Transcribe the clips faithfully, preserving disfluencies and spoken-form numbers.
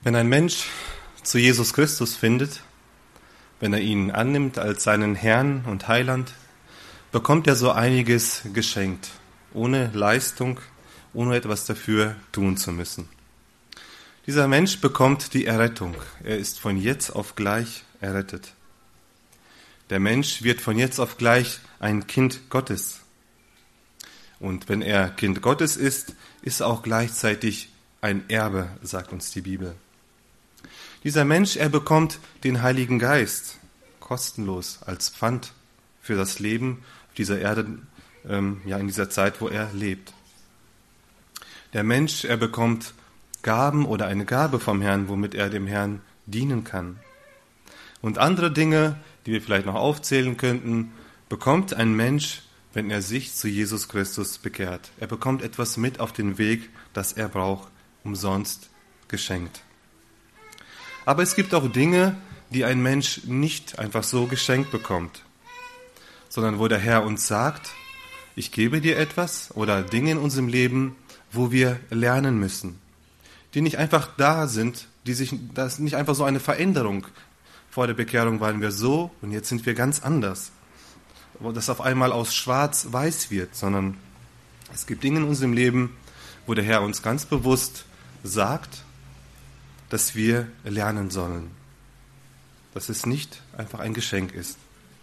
Wenn ein Mensch zu Jesus Christus findet, wenn er ihn annimmt als seinen Herrn und Heiland, bekommt er so einiges geschenkt, ohne Leistung, ohne etwas dafür tun zu müssen. Dieser Mensch bekommt die Errettung. Er ist von jetzt auf gleich errettet. Der Mensch wird von jetzt auf gleich ein Kind Gottes. Und wenn er Kind Gottes ist, ist er auch gleichzeitig ein Erbe, sagt uns die Bibel. Dieser Mensch, er bekommt den Heiligen Geist kostenlos als Pfand für das Leben auf dieser Erde, ähm, ja in dieser Zeit, wo er lebt. Der Mensch, er bekommt Gaben oder eine Gabe vom Herrn, womit er dem Herrn dienen kann. Und andere Dinge, die wir vielleicht noch aufzählen könnten, bekommt ein Mensch, wenn er sich zu Jesus Christus bekehrt. Er bekommt etwas mit auf den Weg, das er braucht, umsonst geschenkt. Aber es gibt auch Dinge, die ein Mensch nicht einfach so geschenkt bekommt, sondern wo der Herr uns sagt, ich gebe dir etwas oder Dinge in unserem Leben, wo wir lernen müssen, die nicht einfach da sind, die sich, das ist nicht einfach so eine Veränderung. Vor der Bekehrung waren wir so und jetzt sind wir ganz anders. Wo das auf einmal aus schwarz-weiß wird, sondern es gibt Dinge in unserem Leben, wo der Herr uns ganz bewusst sagt, dass wir lernen sollen. Dass es nicht einfach ein Geschenk ist.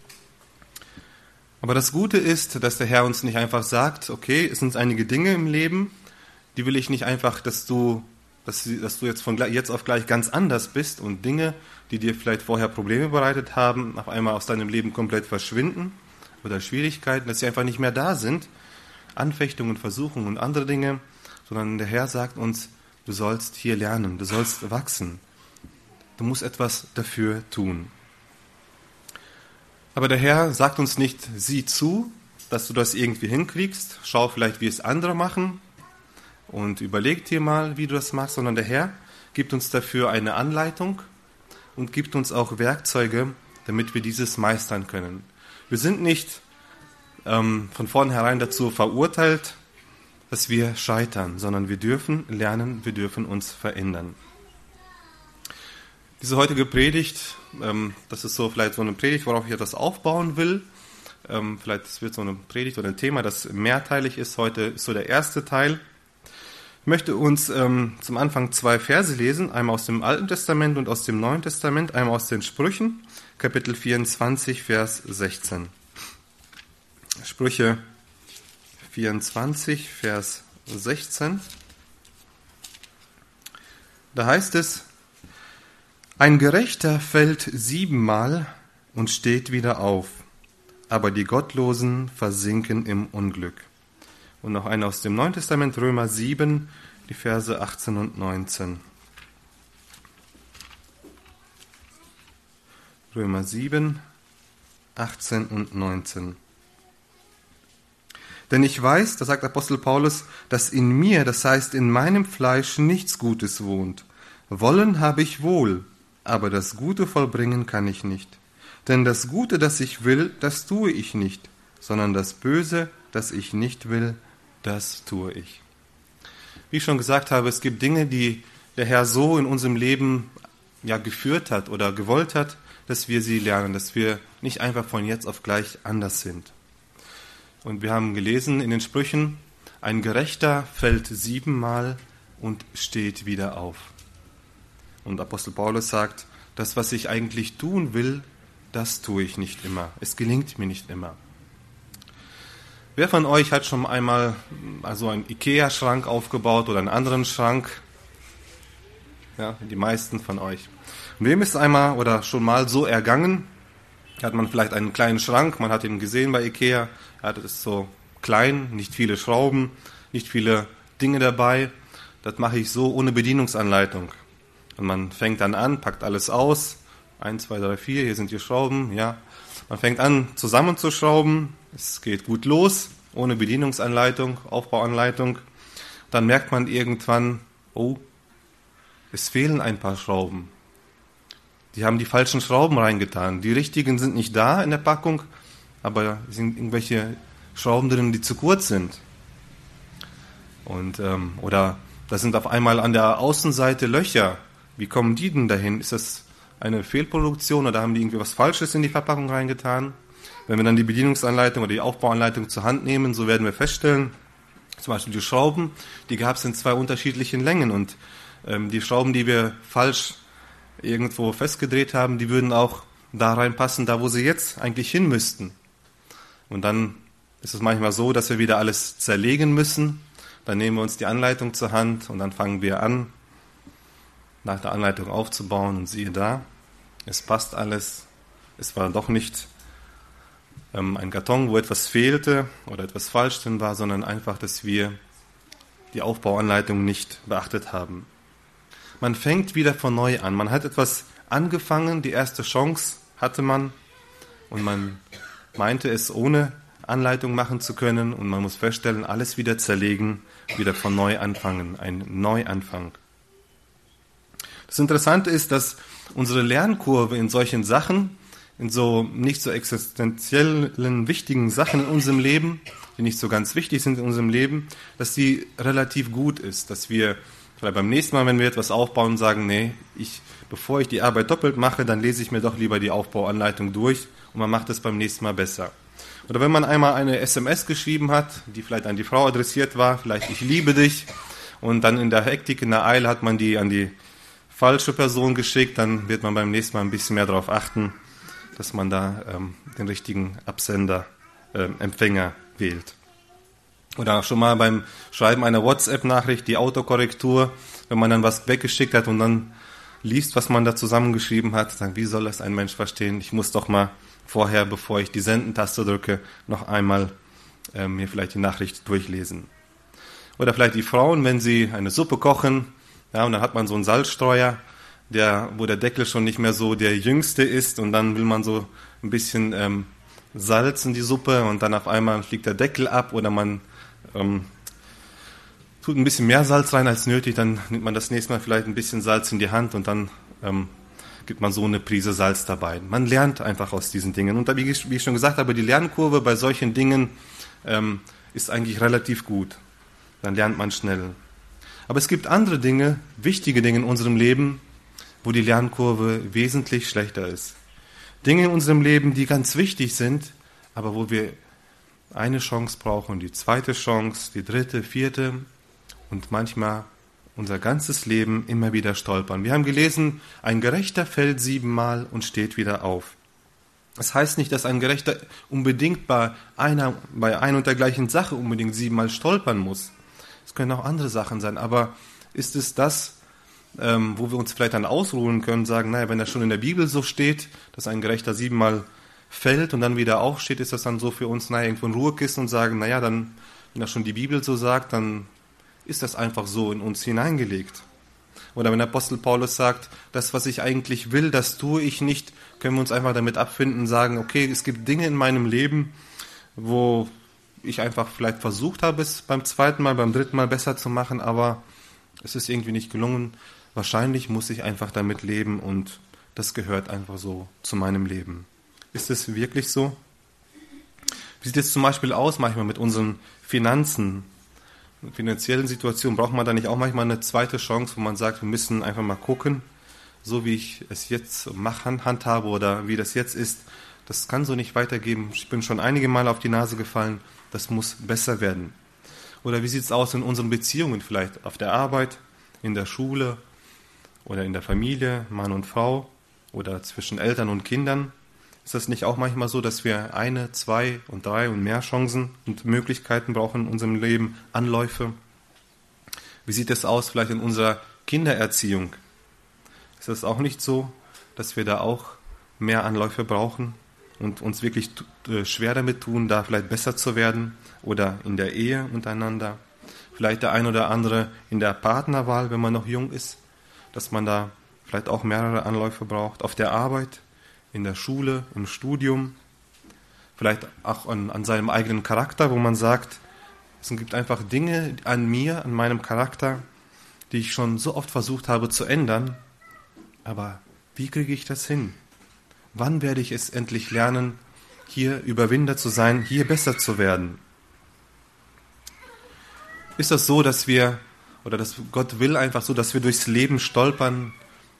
Aber das Gute ist, dass der Herr uns nicht einfach sagt, okay, es sind einige Dinge im Leben, die will ich nicht einfach, dass du, dass, dass du jetzt von jetzt auf gleich ganz anders bist und Dinge, die dir vielleicht vorher Probleme bereitet haben, auf einmal aus deinem Leben komplett verschwinden oder Schwierigkeiten, dass sie einfach nicht mehr da sind, Anfechtungen, Versuchungen und andere Dinge, sondern der Herr sagt uns, du sollst hier lernen, du sollst wachsen. Du musst etwas dafür tun. Aber der Herr sagt uns nicht, sieh zu, dass du das irgendwie hinkriegst, schau vielleicht, wie es andere machen und überleg dir mal, wie du das machst, sondern der Herr gibt uns dafür eine Anleitung und gibt uns auch Werkzeuge, damit wir dieses meistern können. Wir sind nicht ähm, von vornherein dazu verurteilt, dass wir scheitern, sondern wir dürfen lernen, wir dürfen uns verändern. Diese heutige Predigt, ähm, das ist so vielleicht so eine Predigt, worauf ich etwas aufbauen will. Ähm, vielleicht wird so eine Predigt oder ein Thema, das mehrteilig ist. Heute ist so der erste Teil. Ich möchte uns ähm, zum Anfang zwei Verse lesen, einmal aus dem Alten Testament und aus dem Neuen Testament, einmal aus den Sprüchen, Kapitel vierundzwanzig, Vers sechzehn. Sprüche vierundzwanzig, Vers sechzehn. Da heißt es, ein Gerechter fällt siebenmal und steht wieder auf, aber die Gottlosen versinken im Unglück. Und noch einer aus dem Neuen Testament, Römer sieben, die Verse achtzehn und neunzehn. Römer sieben, achtzehn und neunzehn. Denn ich weiß, da sagt Apostel Paulus, dass in mir, das heißt in meinem Fleisch, nichts Gutes wohnt. Wollen habe ich wohl, aber das Gute vollbringen kann ich nicht. Denn das Gute, das ich will, das tue ich nicht, sondern das Böse, das ich nicht will, das tue ich. Wie ich schon gesagt habe, es gibt Dinge, die der Herr so in unserem Leben ja geführt hat oder gewollt hat, dass wir sie lernen, dass wir nicht einfach von jetzt auf gleich anders sind. Und wir haben gelesen in den Sprüchen, ein Gerechter fällt siebenmal und steht wieder auf. Und Apostel Paulus sagt, das, was ich eigentlich tun will, das tue ich nicht immer. Es gelingt mir nicht immer. Wer von euch hat schon einmal also einen Ikea-Schrank aufgebaut oder einen anderen Schrank? Ja, die meisten von euch. Und wem ist einmal oder schon mal so ergangen? Hat man vielleicht einen kleinen Schrank, man hat ihn gesehen bei Ikea, ja, das ist so klein, nicht viele Schrauben, nicht viele Dinge dabei. Das mache ich so ohne Bedienungsanleitung. Und man fängt dann an, packt alles aus, eins, zwei, drei, vier, hier sind die Schrauben, ja. Man fängt an zusammenzuschrauben, es geht gut los, ohne Bedienungsanleitung, Aufbauanleitung. Dann merkt man irgendwann, oh, es fehlen ein paar Schrauben. Die haben die falschen Schrauben reingetan. Die richtigen sind nicht da in der Packung, aber es sind irgendwelche Schrauben drin, die zu kurz sind. Und, ähm, oder da sind auf einmal an der Außenseite Löcher, Wie kommen die denn dahin? Ist das eine Fehlproduktion oder haben die irgendwie was Falsches in die Verpackung reingetan? Wenn wir dann die Bedienungsanleitung oder die Aufbauanleitung zur Hand nehmen, so werden wir feststellen, zum Beispiel die Schrauben, die gab es in zwei unterschiedlichen Längen und ähm, die Schrauben, die wir falsch irgendwo festgedreht haben, die würden auch da reinpassen, da wo sie jetzt eigentlich hin müssten. Und dann ist es manchmal so, dass wir wieder alles zerlegen müssen. Dann nehmen wir uns die Anleitung zur Hand und dann fangen wir an, nach der Anleitung aufzubauen und siehe da, es passt alles. Es war doch nicht ähm, ein Karton, wo etwas fehlte oder etwas falsch drin war, sondern einfach, dass wir die Aufbauanleitung nicht beachtet haben. Man fängt wieder von neu an. Man hat etwas angefangen, die erste Chance hatte man und man meinte es ohne Anleitung machen zu können und man muss feststellen, alles wieder zerlegen, wieder von neu anfangen, ein Neuanfang. Das Interessante ist, dass unsere Lernkurve in solchen Sachen, in so nicht so existenziellen, wichtigen Sachen in unserem Leben, die nicht so ganz wichtig sind in unserem Leben, dass die relativ gut ist, dass wir vielleicht beim nächsten Mal, wenn wir etwas aufbauen, sagen, nee, ich, bevor ich die Arbeit doppelt mache, dann lese ich mir doch lieber die Aufbauanleitung durch und man macht es beim nächsten Mal besser. Oder wenn man einmal eine S M S geschrieben hat, die vielleicht an die Frau adressiert war, vielleicht ich liebe dich, und dann in der Hektik, in der Eile hat man die an die falsche Person geschickt, dann wird man beim nächsten Mal ein bisschen mehr darauf achten, dass man da ähm, den richtigen Absender, äh, Empfänger wählt. Oder auch schon mal beim Schreiben einer WhatsApp-Nachricht, die Autokorrektur, wenn man dann was weggeschickt hat und dann liest, was man da zusammengeschrieben hat, dann wie soll das ein Mensch verstehen? Ich muss doch mal vorher, bevor ich die Senden-Taste drücke, noch einmal äh, mir vielleicht die Nachricht durchlesen. Oder vielleicht die Frauen, wenn sie eine Suppe kochen, ja, und dann hat man so einen Salzstreuer, der, wo der Deckel schon nicht mehr so der jüngste ist und dann will man so ein bisschen ähm, Salz in die Suppe und dann auf einmal fliegt der Deckel ab oder man ähm, tut ein bisschen mehr Salz rein als nötig, dann nimmt man das nächste Mal vielleicht ein bisschen Salz in die Hand und dann ähm, gibt man so eine Prise Salz dabei. Man lernt einfach aus diesen Dingen. Und wie ich, wie ich schon gesagt habe, die Lernkurve bei solchen Dingen ähm, ist eigentlich relativ gut. Dann lernt man schnell. Aber es gibt andere Dinge, wichtige Dinge in unserem Leben, wo die Lernkurve wesentlich schlechter ist. Dinge in unserem Leben, die ganz wichtig sind, aber wo wir eine Chance brauchen, die zweite Chance, die dritte, vierte und manchmal unser ganzes Leben immer wieder stolpern. Wir haben gelesen, ein Gerechter fällt siebenmal und steht wieder auf. Das heißt nicht, dass ein Gerechter unbedingt bei einer, bei einer und der gleichen Sache unbedingt siebenmal stolpern muss. Es können auch andere Sachen sein, aber ist es das, ähm, wo wir uns vielleicht dann ausruhen können, sagen, naja, wenn das schon in der Bibel so steht, dass ein Gerechter siebenmal fällt und dann wieder aufsteht, ist das dann so für uns, naja, irgendwo ein Ruhekissen und sagen, naja, dann, wenn das schon die Bibel so sagt, dann ist das einfach so in uns hineingelegt. Oder wenn der Apostel Paulus sagt, das, was ich eigentlich will, das tue ich nicht, können wir uns einfach damit abfinden und sagen, okay, es gibt Dinge in meinem Leben, wo ich einfach vielleicht versucht habe, es beim zweiten Mal, beim dritten Mal besser zu machen, aber es ist irgendwie nicht gelungen. Wahrscheinlich muss ich einfach damit leben und das gehört einfach so zu meinem Leben. Ist es wirklich so? Wie sieht es zum Beispiel aus manchmal mit unseren Finanzen? In finanziellen Situationen braucht man da nicht auch manchmal eine zweite Chance, wo man sagt, wir müssen einfach mal gucken, so wie ich es jetzt mache, handhabe oder wie das jetzt ist, das kann so nicht weitergehen. Ich bin schon einige Mal auf die Nase gefallen, das muss besser werden. Oder wie sieht es aus in unseren Beziehungen, vielleicht auf der Arbeit, in der Schule oder in der Familie, Mann und Frau oder zwischen Eltern und Kindern? Ist das nicht auch manchmal so, dass wir eine, zwei und drei und mehr Chancen und Möglichkeiten brauchen in unserem Leben, Anläufe? Wie sieht es aus vielleicht in unserer Kindererziehung? Ist das auch nicht so, dass wir da auch mehr Anläufe brauchen und uns wirklich schwer damit tun, da vielleicht besser zu werden? Oder in der Ehe untereinander? Vielleicht der ein oder andere in der Partnerwahl, wenn man noch jung ist, dass man da vielleicht auch mehrere Anläufe braucht. Auf der Arbeit, in der Schule, im Studium, vielleicht auch an, an seinem eigenen Charakter, wo man sagt, es gibt einfach Dinge an mir, an meinem Charakter, die ich schon so oft versucht habe zu ändern, aber wie kriege ich das hin? Wann werde ich es endlich lernen, hier Überwinder zu sein, hier besser zu werden? Ist das so, dass wir, oder dass Gott will einfach so, dass wir durchs Leben stolpern,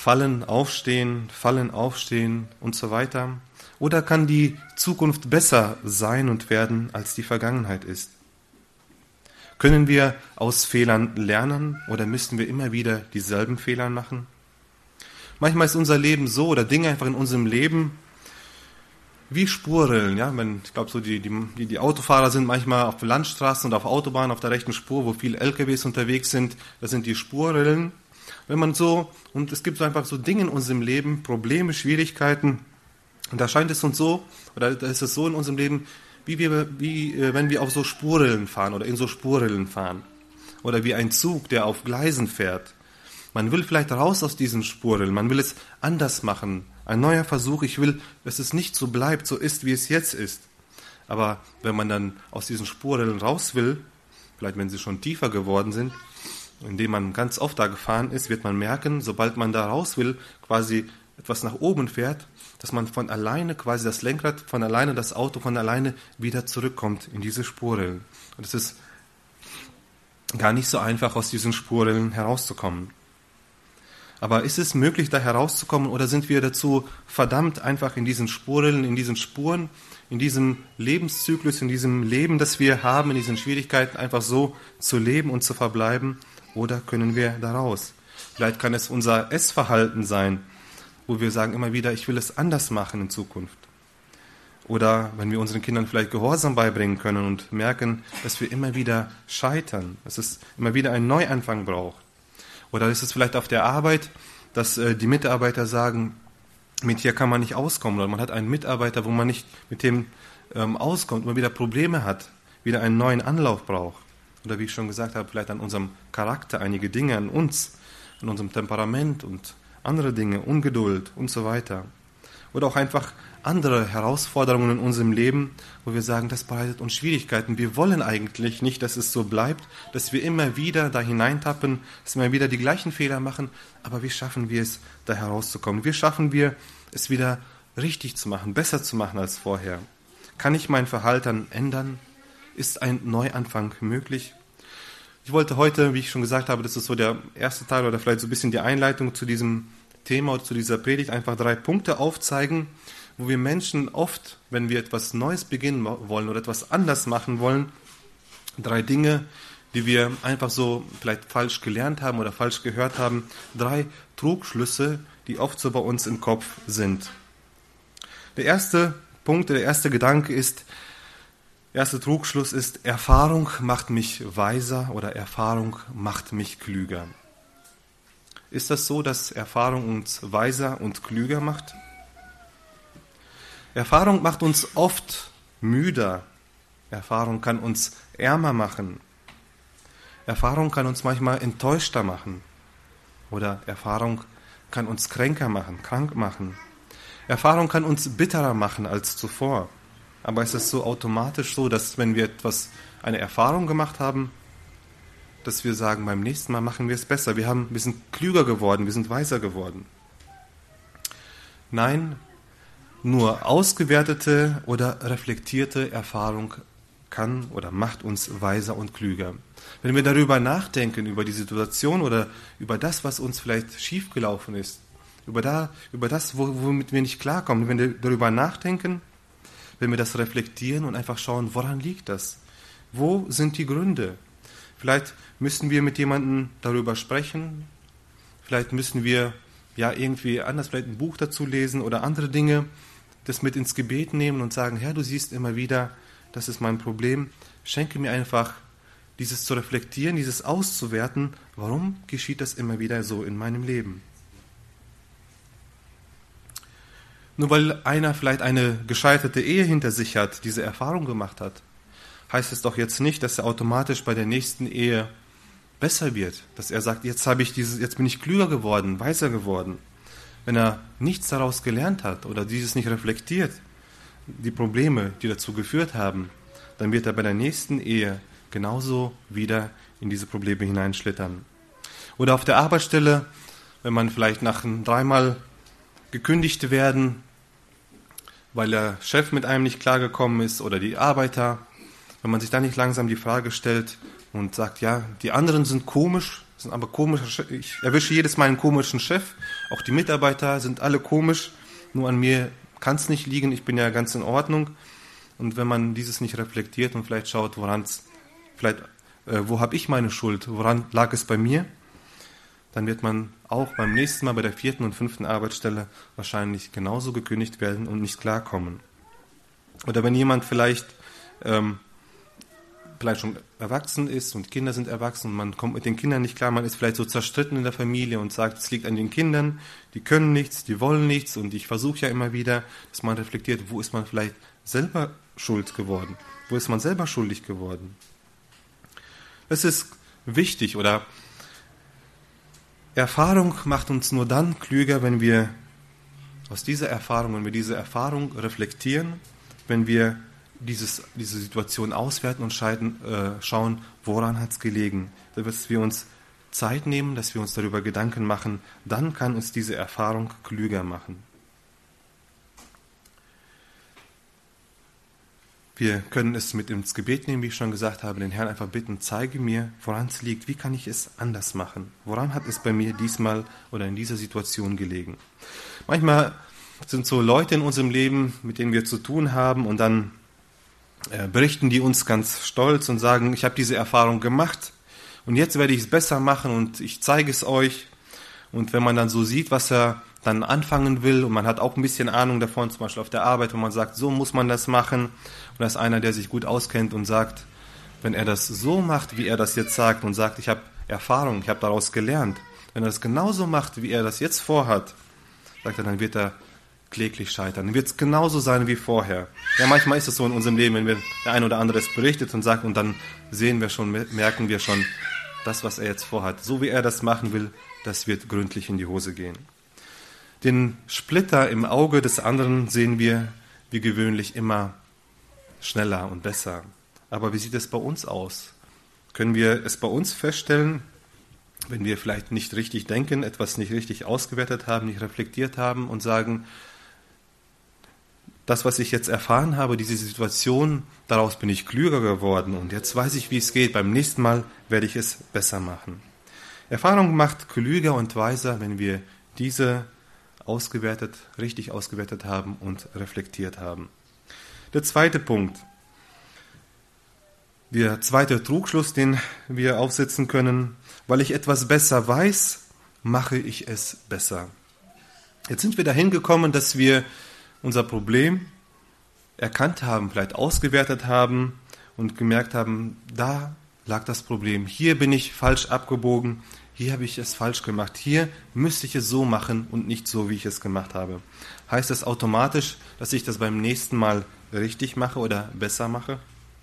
fallen, aufstehen, fallen, aufstehen und so weiter? Oder kann die Zukunft besser sein und werden, als die Vergangenheit ist? Können wir aus Fehlern lernen oder müssen wir immer wieder dieselben Fehler machen? Manchmal ist unser Leben so oder Dinge einfach in unserem Leben wie Spurrillen. Ja? Ich glaube, so die, die, die Autofahrer sind manchmal auf Landstraßen und auf Autobahnen auf der rechten Spur, wo viele L K Ws unterwegs sind. Das sind die Spurrillen. Wenn man so, und es gibt so einfach so Dinge in unserem Leben, Probleme, Schwierigkeiten, und da scheint es uns so, oder da ist es so in unserem Leben, wie, wir, wie äh, wenn wir auf so Spurrillen fahren oder in so Spurrillen fahren. Oder wie ein Zug, der auf Gleisen fährt. Man will vielleicht raus aus diesen Spurrillen, man will es anders machen. Ein neuer Versuch, ich will, dass es nicht so bleibt, so ist, wie es jetzt ist. Aber wenn man dann aus diesen Spurrillen raus will, vielleicht wenn sie schon tiefer geworden sind, indem man ganz oft da gefahren ist, wird man merken, sobald man da raus will, quasi etwas nach oben fährt, dass man von alleine, quasi das Lenkrad, von alleine das Auto, von alleine wieder zurückkommt in diese Spurrillen. Und es ist gar nicht so einfach, aus diesen Spurrillen herauszukommen. Aber ist es möglich, da herauszukommen, oder sind wir dazu verdammt, einfach in diesen Spurrillen, in diesen Spuren, in diesem Lebenszyklus, in diesem Leben, das wir haben, in diesen Schwierigkeiten einfach so zu leben und zu verbleiben? Oder können wir da raus? Vielleicht kann es unser Essverhalten sein, wo wir sagen immer wieder, ich will es anders machen in Zukunft. Oder wenn wir unseren Kindern vielleicht Gehorsam beibringen können und merken, dass wir immer wieder scheitern, dass es immer wieder einen Neuanfang braucht. Oder ist es vielleicht auf der Arbeit, dass äh, die Mitarbeiter sagen, mit hier kann man nicht auskommen. Oder man hat einen Mitarbeiter, wo man nicht mit dem ähm, auskommt, immer wieder Probleme hat, wieder einen neuen Anlauf braucht. Oder wie ich schon gesagt habe, vielleicht an unserem Charakter, einige Dinge an uns, an unserem Temperament und andere Dinge, Ungeduld und so weiter. Oder auch einfach andere Herausforderungen in unserem Leben, wo wir sagen, das bereitet uns Schwierigkeiten. Wir wollen eigentlich nicht, dass es so bleibt, dass wir immer wieder da hineintappen, dass wir immer wieder die gleichen Fehler machen, aber wie schaffen wir es, da herauszukommen? Wie schaffen wir es wieder richtig zu machen, besser zu machen als vorher? Kann ich mein Verhalten ändern? Ist ein Neuanfang möglich? Ich wollte heute, wie ich schon gesagt habe, das ist so der erste Teil oder vielleicht so ein bisschen die Einleitung zu diesem Thema oder zu dieser Predigt, einfach drei Punkte aufzeigen, wo wir Menschen oft, wenn wir etwas Neues beginnen wollen oder etwas anders machen wollen, drei Dinge, die wir einfach so vielleicht falsch gelernt haben oder falsch gehört haben, drei Trugschlüsse, die oft so bei uns im Kopf sind. Der erste Punkt, der erste Gedanke ist, der erste Trugschluss ist, Erfahrung macht mich weiser oder Erfahrung macht mich klüger. Ist das so, dass Erfahrung uns weiser und klüger macht? Erfahrung macht uns oft müder. Erfahrung kann uns ärmer machen. Erfahrung kann uns manchmal enttäuschter machen. Oder Erfahrung kann uns kränker machen, krank machen. Erfahrung kann uns bitterer machen als zuvor. Aber ist es so automatisch so, dass wenn wir etwas, eine Erfahrung gemacht haben, dass wir sagen, beim nächsten Mal machen wir es besser. Wir haben, wir sind klüger geworden, wir sind weiser geworden. Nein, nur ausgewertete oder reflektierte Erfahrung kann oder macht uns weiser und klüger. Wenn wir darüber nachdenken, über die Situation oder über das, was uns vielleicht schiefgelaufen ist, über, da, über das, womit wir nicht klarkommen, wenn wir darüber nachdenken, wenn wir das reflektieren und einfach schauen, woran liegt das? Wo sind die Gründe? Vielleicht müssen wir mit jemandem darüber sprechen, vielleicht müssen wir ja irgendwie anders, vielleicht ein Buch dazu lesen oder andere Dinge, das mit ins Gebet nehmen und sagen, Herr, du siehst immer wieder, das ist mein Problem, schenke mir einfach dieses zu reflektieren, dieses auszuwerten, warum geschieht das immer wieder so in meinem Leben? Nur weil einer vielleicht eine gescheiterte Ehe hinter sich hat, diese Erfahrung gemacht hat, heißt es doch jetzt nicht, dass er automatisch bei der nächsten Ehe besser wird, dass er sagt, jetzt habe ich dieses, jetzt bin ich klüger geworden, weiser geworden. Wenn er nichts daraus gelernt hat oder dieses nicht reflektiert, die Probleme, die dazu geführt haben, dann wird er bei der nächsten Ehe genauso wieder in diese Probleme hineinschlittern. Oder auf der Arbeitsstelle, wenn man vielleicht nach dreimal gekündigt werden, weil der Chef mit einem nicht klargekommen ist oder die Arbeiter, wenn man sich dann nicht langsam die Frage stellt und sagt, ja, die anderen sind komisch, Das sind aber komische, ich erwische jedes Mal einen komischen Chef, auch die Mitarbeiter sind alle komisch, nur an mir kann es nicht liegen, ich bin ja ganz in Ordnung. Und wenn man dieses nicht reflektiert und vielleicht schaut, woran es, vielleicht, äh, wo habe ich meine Schuld, woran lag es bei mir, dann wird man auch beim nächsten Mal bei der vierten und fünften Arbeitsstelle wahrscheinlich genauso gekündigt werden und nicht klarkommen. Oder wenn jemand vielleicht, ähm, vielleicht schon erwachsen ist und Kinder sind erwachsen und man kommt mit den Kindern nicht klar, man ist vielleicht so zerstritten in der Familie und sagt, es liegt an den Kindern, die können nichts, die wollen nichts und ich versuche ja immer wieder, dass man reflektiert, wo ist man vielleicht selber schuld geworden, wo ist man selber schuldig geworden. Das ist wichtig, oder Erfahrung macht uns nur dann klüger, wenn wir aus dieser Erfahrung, wenn wir diese Erfahrung reflektieren, wenn wir dieses, diese Situation auswerten und scheiden, äh, schauen, woran hat es gelegen. Dass wir uns Zeit nehmen, dass wir uns darüber Gedanken machen, dann kann uns diese Erfahrung klüger machen. Wir können es mit ins Gebet nehmen, wie ich schon gesagt habe, den Herrn einfach bitten, zeige mir, woran es liegt, wie kann ich es anders machen? Woran hat es bei mir diesmal oder in dieser Situation gelegen? Manchmal sind so Leute in unserem Leben, mit denen wir zu tun haben und dann äh, berichten die uns ganz stolz und sagen, ich habe diese Erfahrung gemacht und jetzt werde ich es besser machen und ich zeige es euch. Und wenn man dann so sieht, was er dann anfangen will und man hat auch ein bisschen Ahnung davon, zum Beispiel auf der Arbeit, wo man sagt, so muss man das machen. Und da ist einer, der sich gut auskennt und sagt, wenn er das so macht, wie er das jetzt sagt und sagt, ich habe Erfahrung, ich habe daraus gelernt, wenn er das genauso macht, wie er das jetzt vorhat, sagt er, dann wird er kläglich scheitern. Dann wird es genauso sein wie vorher. Ja, manchmal ist es so in unserem Leben, wenn wir der ein oder andere es berichtet und sagt und dann sehen wir schon, merken wir schon, das, was er jetzt vorhat, so wie er das machen will, das wird gründlich in die Hose gehen. Den Splitter im Auge des anderen sehen wir wie gewöhnlich immer schneller und besser. Aber wie sieht es bei uns aus? Können wir es bei uns feststellen, wenn wir vielleicht nicht richtig denken, etwas nicht richtig ausgewertet haben, nicht reflektiert haben und sagen, das, was ich jetzt erfahren habe, diese Situation, daraus bin ich klüger geworden und jetzt weiß ich, wie es geht. Beim nächsten Mal werde ich es besser machen. Erfahrung macht klüger und weiser, wenn wir diese ausgewertet, richtig ausgewertet haben und reflektiert haben. Der zweite Punkt, der zweite Trugschluss, den wir aufsetzen können, weil ich etwas besser weiß, mache ich es besser. Jetzt sind wir dahin gekommen, dass wir unser Problem erkannt haben, vielleicht ausgewertet haben und gemerkt haben, da lag das Problem, hier bin ich falsch abgebogen, hier habe ich es falsch gemacht, hier müsste ich es so machen und nicht so, wie ich es gemacht habe. Heißt das automatisch, dass ich das beim nächsten Mal richtig mache oder besser mache?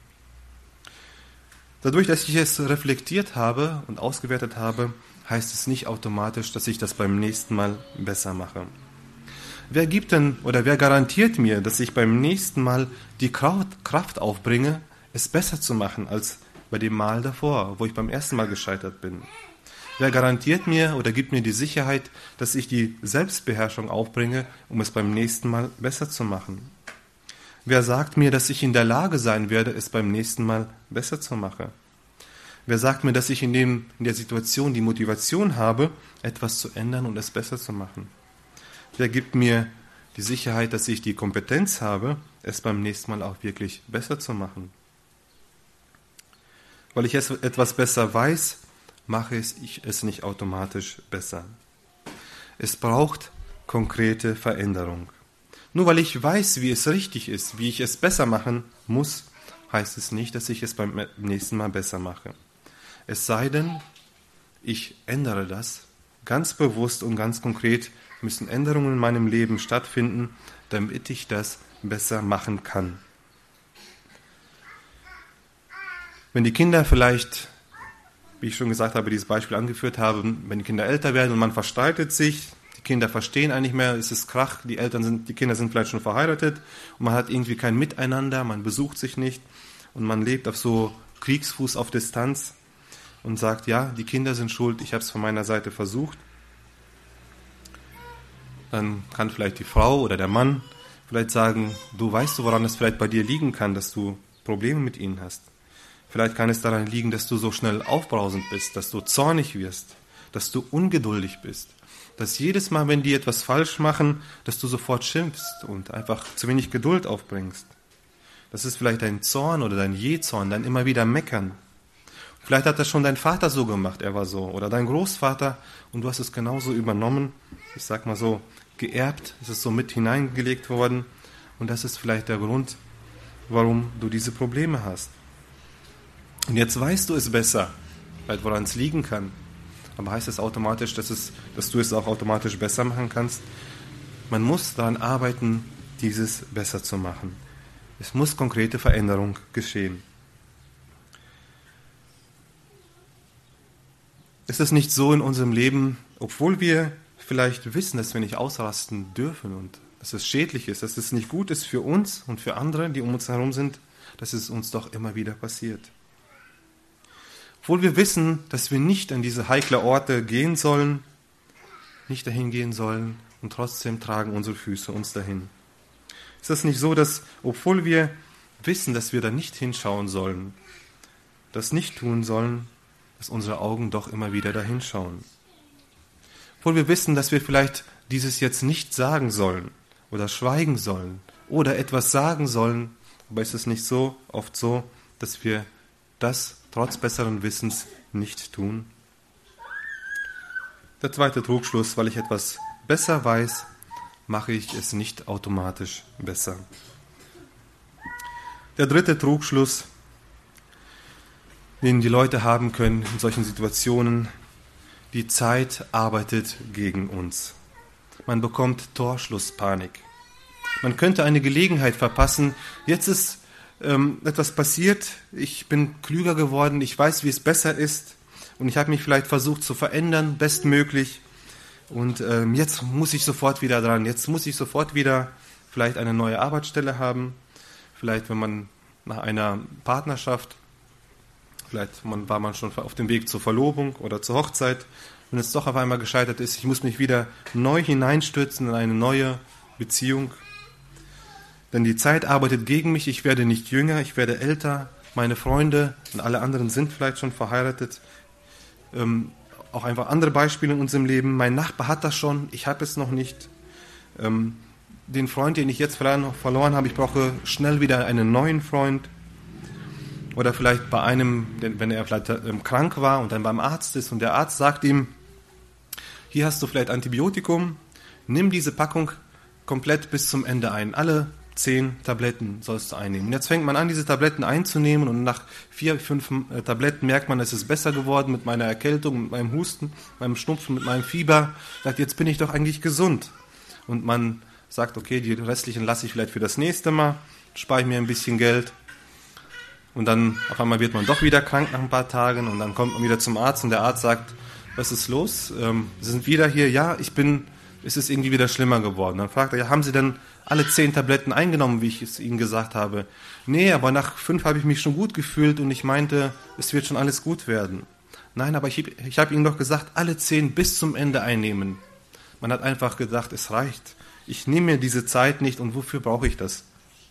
Dadurch, dass ich es reflektiert habe und ausgewertet habe, heißt es nicht automatisch, dass ich das beim nächsten Mal besser mache. Wer gibt denn oder wer garantiert mir, dass ich beim nächsten Mal die Kraft aufbringe, es besser zu machen als bei dem Mal davor, wo ich beim ersten Mal gescheitert bin? Wer garantiert mir oder gibt mir die Sicherheit, dass ich die Selbstbeherrschung aufbringe, um es beim nächsten Mal besser zu machen? Wer sagt mir, dass ich in der Lage sein werde, es beim nächsten Mal besser zu machen? Wer sagt mir, dass ich in, dem, in der Situation die Motivation habe, etwas zu ändern und es besser zu machen? Wer gibt mir die Sicherheit, dass ich die Kompetenz habe, es beim nächsten Mal auch wirklich besser zu machen? Weil ich es etwas besser weiß, mache ich es nicht automatisch besser. Es braucht konkrete Veränderung. Nur weil ich weiß, wie es richtig ist, wie ich es besser machen muss, heißt es nicht, dass ich es beim nächsten Mal besser mache. Es sei denn, ich ändere das. Ganz bewusst und ganz konkret müssen Änderungen in meinem Leben stattfinden, damit ich das besser machen kann. Wenn die Kinder vielleicht, wie ich schon gesagt habe, dieses Beispiel angeführt habe, wenn die Kinder älter werden und man verstreitet sich, die Kinder verstehen eigentlich mehr, es ist Krach, die Eltern sind, die Kinder sind vielleicht schon verheiratet und man hat irgendwie kein Miteinander, man besucht sich nicht und man lebt auf so Kriegsfuß auf Distanz und sagt, ja, die Kinder sind schuld, ich habe es von meiner Seite versucht. Dann kann vielleicht die Frau oder der Mann vielleicht sagen, du weißt du, woran es vielleicht bei dir liegen kann, dass du Probleme mit ihnen hast. Vielleicht kann es daran liegen, dass du so schnell aufbrausend bist, dass du zornig wirst, dass du ungeduldig bist, dass jedes Mal, wenn die etwas falsch machen, dass du sofort schimpfst und einfach zu wenig Geduld aufbringst. Das ist vielleicht dein Zorn oder dein Jähzorn, dein immer wieder Meckern. Vielleicht hat das schon dein Vater so gemacht, er war so, oder dein Großvater und du hast es genauso übernommen, ich sag mal so, geerbt, es ist so mit hineingelegt worden und das ist vielleicht der Grund, warum du diese Probleme hast. Und jetzt weißt du es besser, vielleicht woran es liegen kann. Aber heißt das automatisch, dass, es, dass du es auch automatisch besser machen kannst? Man muss daran arbeiten, dieses besser zu machen. Es muss konkrete Veränderung geschehen. Es ist nicht so in unserem Leben, obwohl wir vielleicht wissen, dass wir nicht ausrasten dürfen und dass es schädlich ist, dass es nicht gut ist für uns und für andere, die um uns herum sind, dass es uns doch immer wieder passiert. Obwohl wir wissen, dass wir nicht an diese heiklen Orte gehen sollen, nicht dahin gehen sollen und trotzdem tragen unsere Füße uns dahin. Ist es nicht so, dass, obwohl wir wissen, dass wir da nicht hinschauen sollen, das nicht tun sollen, dass unsere Augen doch immer wieder dahin schauen? Obwohl wir wissen, dass wir vielleicht dieses jetzt nicht sagen sollen oder schweigen sollen oder etwas sagen sollen, aber ist es nicht so oft so, dass wir das trotz besseren Wissens nicht tun? Der zweite Trugschluss, weil ich etwas besser weiß, mache ich es nicht automatisch besser. Der dritte Trugschluss, den die Leute haben können in solchen Situationen: Die Zeit arbeitet gegen uns. Man bekommt Torschlusspanik. Man könnte eine Gelegenheit verpassen. Jetzt ist ähm, etwas passiert, ich bin klüger geworden, ich weiß, wie es besser ist und ich habe mich vielleicht versucht zu verändern, bestmöglich. Und ähm, jetzt muss ich sofort wieder dran, jetzt muss ich sofort wieder vielleicht eine neue Arbeitsstelle haben. Vielleicht, wenn man nach einer Partnerschaft, vielleicht man, war man schon auf dem Weg zur Verlobung oder zur Hochzeit, wenn es doch auf einmal gescheitert ist, ich muss mich wieder neu hineinstürzen in eine neue Beziehung. Denn die Zeit arbeitet gegen mich, ich werde nicht jünger, ich werde älter, meine Freunde und alle anderen sind vielleicht schon verheiratet. Ähm, auch einfach andere Beispiele in unserem Leben. Mein Nachbar hat das schon, ich habe es noch nicht. Ähm, den Freund, den ich jetzt verloren habe, ich brauche schnell wieder einen neuen Freund. Oder vielleicht bei einem, wenn er vielleicht krank war und dann beim Arzt ist und der Arzt sagt ihm, hier hast du vielleicht Antibiotikum, nimm diese Packung komplett bis zum Ende ein. Alle zehn Tabletten sollst du einnehmen. Und jetzt fängt man an, diese Tabletten einzunehmen und nach vier, fünf äh, Tabletten merkt man, es ist besser geworden mit meiner Erkältung, mit meinem Husten, meinem Schnupfen, mit meinem Fieber. Sagt, jetzt bin ich doch eigentlich gesund. Und man sagt, okay, die restlichen lasse ich vielleicht für das nächste Mal, spare ich mir ein bisschen Geld. Und dann auf einmal wird man doch wieder krank nach ein paar Tagen und dann kommt man wieder zum Arzt und der Arzt sagt, was ist los? Ähm, Sie sind wieder hier, ja, ich bin, es ist irgendwie wieder schlimmer geworden. Dann fragt er, ja, haben Sie denn alle zehn Tabletten eingenommen, wie ich es Ihnen gesagt habe? Nee, aber nach fünf habe ich mich schon gut gefühlt und ich meinte, es wird schon alles gut werden. Nein, aber ich, ich habe Ihnen doch gesagt, alle zehn bis zum Ende einnehmen. Man hat einfach gedacht, es reicht. Ich nehme mir diese Zeit nicht und wofür brauche ich das?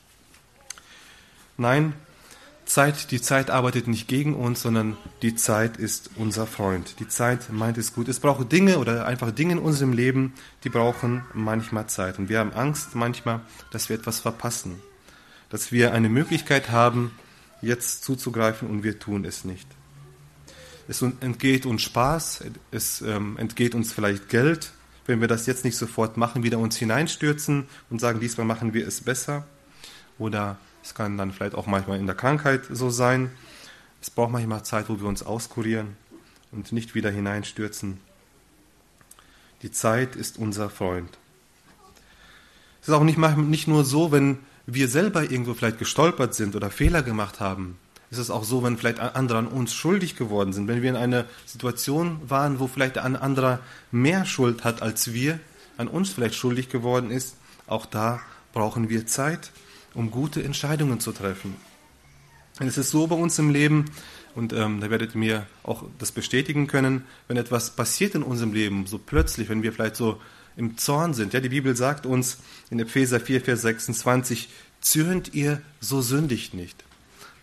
Nein, Zeit, die Zeit arbeitet nicht gegen uns, sondern die Zeit ist unser Freund. Die Zeit meint es gut. Es braucht Dinge oder einfach Dinge in unserem Leben, die brauchen manchmal Zeit. Und wir haben Angst manchmal, dass wir etwas verpassen. Dass wir eine Möglichkeit haben, jetzt zuzugreifen und wir tun es nicht. Es entgeht uns Spaß, es ähm, entgeht uns vielleicht Geld, wenn wir das jetzt nicht sofort machen, wieder uns hineinstürzen und sagen, diesmal machen wir es besser. Oder es kann dann vielleicht auch manchmal in der Krankheit so sein. Es braucht manchmal Zeit, wo wir uns auskurieren und nicht wieder hineinstürzen. Die Zeit ist unser Freund. Es ist auch nicht, nicht nur so, wenn wir selber irgendwo vielleicht gestolpert sind oder Fehler gemacht haben. Es ist auch so, wenn vielleicht andere an uns schuldig geworden sind. Wenn wir in einer Situation waren, wo vielleicht ein anderer mehr Schuld hat als wir, an uns vielleicht schuldig geworden ist. Auch da brauchen wir Zeit, um gute Entscheidungen zu treffen. Und es ist so bei uns im Leben, und ähm, da werdet ihr mir auch das bestätigen können, wenn etwas passiert in unserem Leben, so plötzlich, wenn wir vielleicht so im Zorn sind. Ja, die Bibel sagt uns in Epheser vier, Vers sechsundzwanzig, zürnt ihr, so sündigt nicht.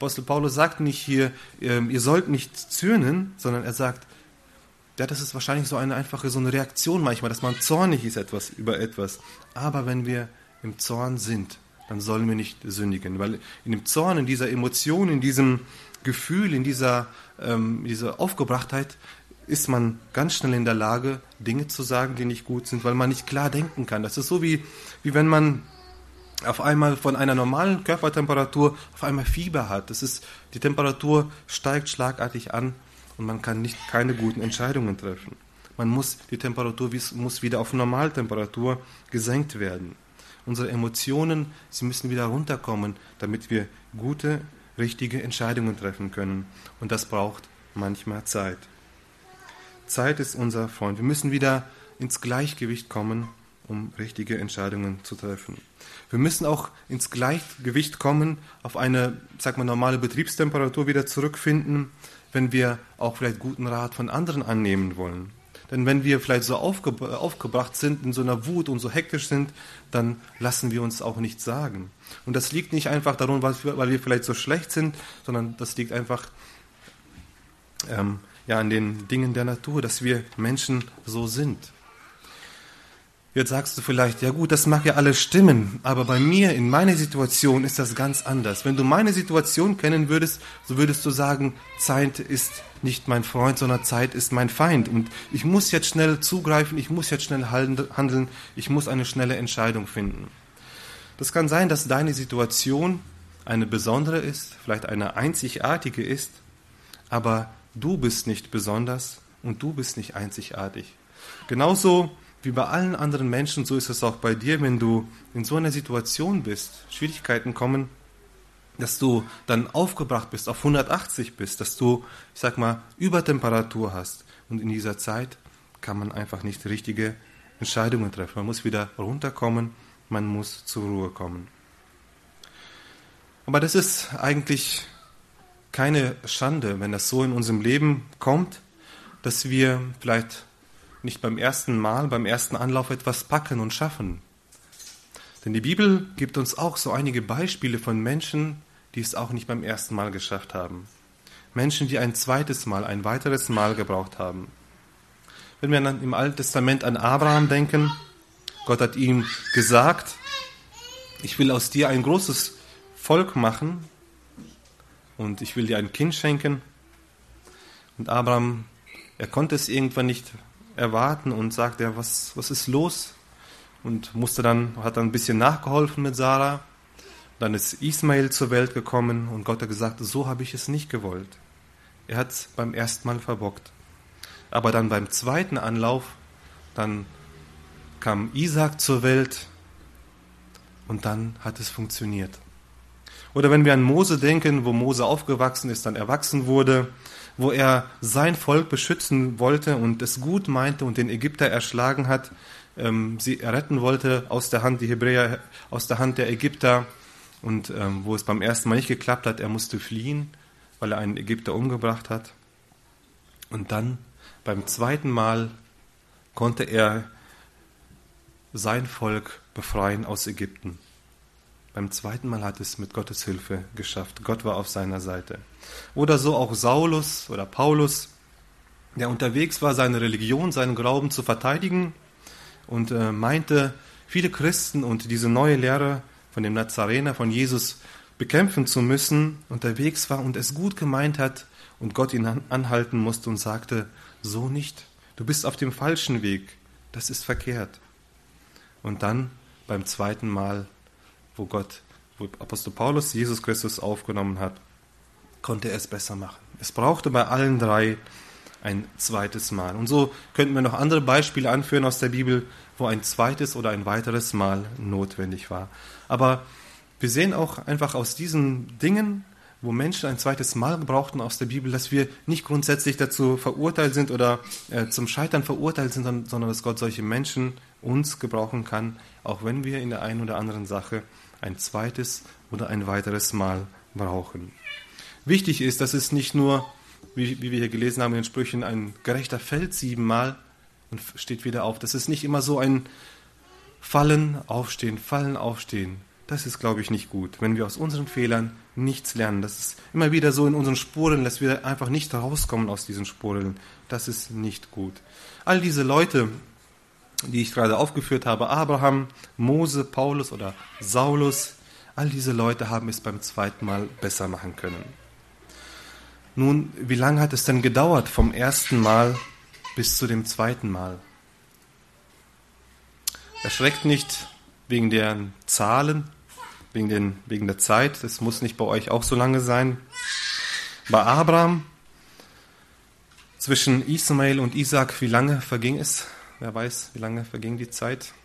Apostel Paulus sagt nicht hier, ähm, ihr sollt nicht zürnen, sondern er sagt, ja, das ist wahrscheinlich so eine einfache so eine Reaktion manchmal, dass man zornig ist etwas über etwas. Aber wenn wir im Zorn sind, dann sollen wir nicht sündigen. Weil in dem Zorn, in dieser Emotion, in diesem Gefühl, in dieser, ähm, dieser Aufgebrachtheit ist man ganz schnell in der Lage, Dinge zu sagen, die nicht gut sind, weil man nicht klar denken kann. Das ist so wie, wie wenn man auf einmal von einer normalen Körpertemperatur auf einmal Fieber hat. Das ist, die Temperatur steigt schlagartig an und man kann nicht keine guten Entscheidungen treffen. Man muss, die Temperatur muss wieder auf Normaltemperatur gesenkt werden. Unsere Emotionen, sie müssen wieder runterkommen, damit wir gute, richtige Entscheidungen treffen können. Und das braucht manchmal Zeit. Zeit ist unser Freund. Wir müssen wieder ins Gleichgewicht kommen, um richtige Entscheidungen zu treffen. Wir müssen auch ins Gleichgewicht kommen, auf eine, sag mal, normale Betriebstemperatur wieder zurückfinden, wenn wir auch vielleicht guten Rat von anderen annehmen wollen. Denn wenn wir vielleicht so aufge- aufgebracht sind, in so einer Wut und so hektisch sind, dann lassen wir uns auch nichts sagen. Und das liegt nicht einfach darum, weil wir vielleicht so schlecht sind, sondern das liegt einfach ähm, ja, an den Dingen der Natur, dass wir Menschen so sind. Jetzt sagst du vielleicht, ja gut, das mag ja alles stimmen, aber bei mir, in meiner Situation ist das ganz anders. Wenn du meine Situation kennen würdest, so würdest du sagen, Zeit ist nicht mein Freund, sondern Zeit ist mein Feind. Und ich muss jetzt schnell zugreifen, ich muss jetzt schnell handeln, ich muss eine schnelle Entscheidung finden. Das kann sein, dass deine Situation eine besondere ist, vielleicht eine einzigartige ist, aber du bist nicht besonders und du bist nicht einzigartig. Genauso wie bei allen anderen Menschen, so ist es auch bei dir, wenn du in so einer Situation bist, Schwierigkeiten kommen, dass du dann aufgebracht bist, auf hundertachtzig bist, dass du, ich sag mal, Übertemperatur hast. Und in dieser Zeit kann man einfach nicht richtige Entscheidungen treffen. Man muss wieder runterkommen, man muss zur Ruhe kommen. Aber das ist eigentlich keine Schande, wenn das so in unserem Leben kommt, dass wir vielleicht nicht beim ersten Mal, beim ersten Anlauf etwas packen und schaffen. Denn die Bibel gibt uns auch so einige Beispiele von Menschen, die es auch nicht beim ersten Mal geschafft haben. Menschen, die ein zweites Mal, ein weiteres Mal gebraucht haben. Wenn wir dann im Alten Testament an Abraham denken, Gott hat ihm gesagt, ich will aus dir ein großes Volk machen und ich will dir ein Kind schenken. Und Abraham, er konnte es irgendwann nicht erwarten und sagte, ja, was, was ist los? Und musste dann, hat dann ein bisschen nachgeholfen mit Sarah. Dann ist Ismael zur Welt gekommen und Gott hat gesagt, so habe ich es nicht gewollt. Er hat es beim ersten Mal verbockt. Aber dann beim zweiten Anlauf, dann kam Isaac zur Welt und dann hat es funktioniert. Oder wenn wir an Mose denken, wo Mose aufgewachsen ist, dann erwachsen wurde, wo er sein Volk beschützen wollte und es gut meinte und den Ägypter erschlagen hat, ähm, sie retten wollte aus der Hand, die Hebräer aus der Hand der Ägypter und ähm, wo es beim ersten Mal nicht geklappt hat, er musste fliehen, weil er einen Ägypter umgebracht hat. Und dann beim zweiten Mal konnte er sein Volk befreien aus Ägypten. Beim zweiten Mal hat es mit Gottes Hilfe geschafft. Gott war auf seiner Seite. Oder so auch Saulus oder Paulus, der unterwegs war, seine Religion, seinen Glauben zu verteidigen und äh, meinte, viele Christen und diese neue Lehre von dem Nazarener, von Jesus, bekämpfen zu müssen, unterwegs war und es gut gemeint hat und Gott ihn anhalten musste und sagte, so nicht, du bist auf dem falschen Weg, das ist verkehrt. Und dann beim zweiten Mal, wo Gott, wo Apostel Paulus Jesus Christus aufgenommen hat, konnte er es besser machen. Es brauchte bei allen drei ein zweites Mal. Und so könnten wir noch andere Beispiele anführen aus der Bibel, wo ein zweites oder ein weiteres Mal notwendig war. Aber wir sehen auch einfach aus diesen Dingen, wo Menschen ein zweites Mal brauchten aus der Bibel, dass wir nicht grundsätzlich dazu verurteilt sind oder äh, zum Scheitern verurteilt sind, sondern, sondern dass Gott solche Menschen uns gebrauchen kann, auch wenn wir in der einen oder anderen Sache ein zweites oder ein weiteres Mal brauchen. Wichtig ist, dass es nicht nur, wie, wie wir hier gelesen haben in den Sprüchen, ein Gerechter fällt siebenmal und steht wieder auf. Das ist nicht immer so ein Fallen, Aufstehen, Fallen, Aufstehen. das ist, glaube ich, nicht gut, wenn wir aus unseren Fehlern nichts lernen. Das ist immer wieder so in unseren Spuren, dass wir einfach nicht rauskommen aus diesen Spuren. Das ist nicht gut. All diese Leute, die ich gerade aufgeführt habe, Abraham, Mose, Paulus oder Saulus, all diese Leute haben es beim zweiten Mal besser machen können. Nun, wie lange hat es denn gedauert vom ersten Mal bis zu dem zweiten Mal? Erschreckt nicht wegen der Zahlen, wegen, den, wegen der Zeit. Das muss nicht bei euch auch so lange sein. Bei Abraham, zwischen Ismael und Isaac, wie lange verging es? Wer weiß, wie lange verging die Zeit?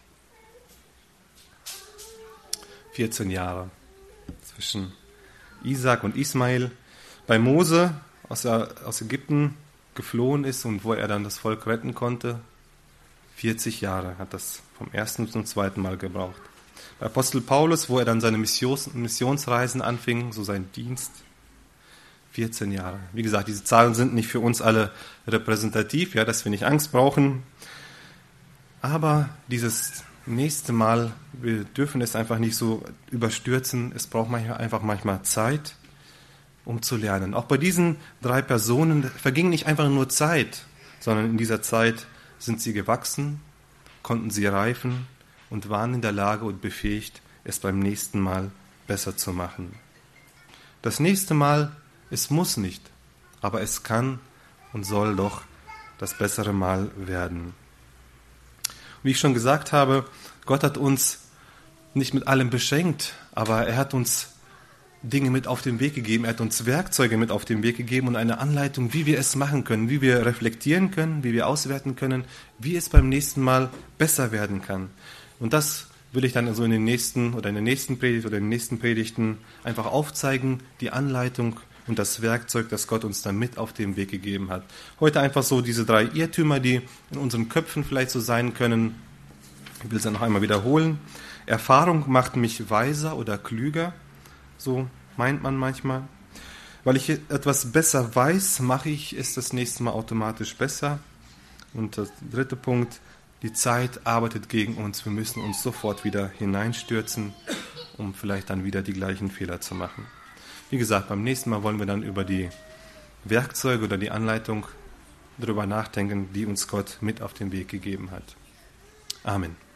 vierzehn Jahre zwischen Isaac und Ismael. Bei Mose, als er aus Ägypten geflohen ist und wo er dann das Volk retten konnte, vierzig Jahre hat das vom ersten zum zweiten Mal gebraucht. Bei Apostel Paulus, wo er dann seine Missions, Missionsreisen anfing, so sein Dienst, vierzehn Jahre. Wie gesagt, diese Zahlen sind nicht für uns alle repräsentativ, ja, dass wir nicht Angst brauchen. Aber dieses nächste Mal, wir dürfen es einfach nicht so überstürzen. Es braucht manchmal, einfach manchmal Zeit, um zu lernen. Auch bei diesen drei Personen verging nicht einfach nur Zeit, sondern in dieser Zeit sind sie gewachsen, konnten sie reifen und waren in der Lage und befähigt, es beim nächsten Mal besser zu machen. Das nächste Mal, es muss nicht, aber es kann und soll doch das bessere Mal werden. Wie ich schon gesagt habe, Gott hat uns nicht mit allem beschenkt, aber er hat uns Dinge mit auf den Weg gegeben, er hat uns Werkzeuge mit auf den Weg gegeben und eine Anleitung, wie wir es machen können, wie wir reflektieren können, wie wir auswerten können, wie es beim nächsten Mal besser werden kann. Und das will ich dann also in den nächsten oder in der nächsten Predigt oder in den nächsten Predigten einfach aufzeigen, die Anleitung und das Werkzeug, das Gott uns dann mit auf den Weg gegeben hat. Heute einfach so diese drei Irrtümer, die in unseren Köpfen vielleicht so sein können. Ich will es dann noch einmal wiederholen. Erfahrung macht mich weiser oder klüger. So meint man manchmal. Weil ich etwas besser weiß, mache ich es das nächste Mal automatisch besser. Und der dritte Punkt, die Zeit arbeitet gegen uns. Wir müssen uns sofort wieder hineinstürzen, um vielleicht dann wieder die gleichen Fehler zu machen. Wie gesagt, beim nächsten Mal wollen wir dann über die Werkzeuge oder die Anleitung darüber nachdenken, die uns Gott mit auf den Weg gegeben hat. Amen.